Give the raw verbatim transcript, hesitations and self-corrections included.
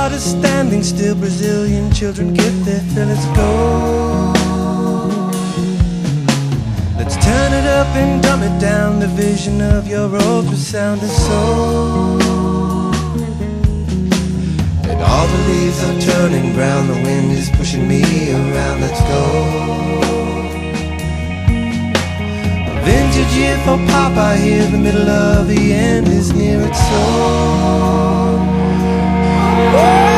heart is standing still, Brazilian children get their fill. Let's go. Let's turn it up and dumb it down, the vision of your ultrasound is so. And all the leaves are turning brown, the wind is pushing me around. Let's go. A vintage year for pop, I hear the middle of the end is near. It's so.